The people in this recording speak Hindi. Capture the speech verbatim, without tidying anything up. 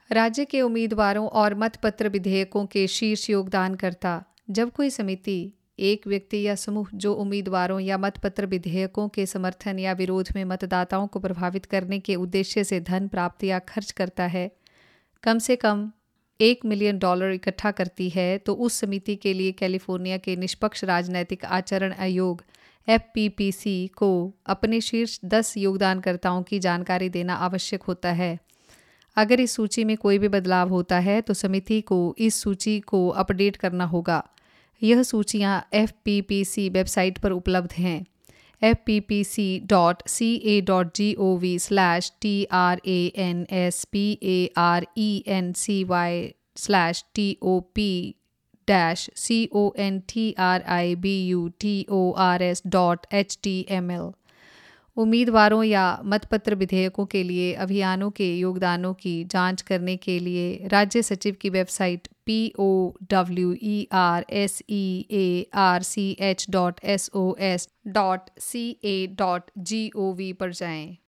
राज्य के उम्मीदवारों और मतपत्र विधेयकों के शीर्ष योगदानकर्ता। जब कोई समिति, एक व्यक्ति या समूह जो उम्मीदवारों या मतपत्र विधेयकों के समर्थन या विरोध में मतदाताओं को प्रभावित करने के उद्देश्य से धन प्राप्त या खर्च करता है, कम से कम एक मिलियन डॉलर इकट्ठा करती है, तो उस समिति के लिए कैलिफोर्निया के निष्पक्ष राजनैतिक आचरण आयोग एफ पी पी सी को अपने शीर्ष दस योगदानकर्ताओं की जानकारी देना आवश्यक होता है। अगर इस सूची में कोई भी बदलाव होता है तो समिति को इस सूची को अपडेट करना होगा। यह सूचियां F P P C website पर उपलब्ध हैं F P P C dot C A dot G O V slash T R A N S P A R E N C Y slash T O P dash C O N T R I B U T O R S dot H T M L. उम्मीदवारों या मतपत्र विधेयकों के लिए अभियानों के योगदानों की जांच करने के लिए राज्य सचिव की website P O W E R S E A R C H dot S O S dot C A dot G O V पर जाएं।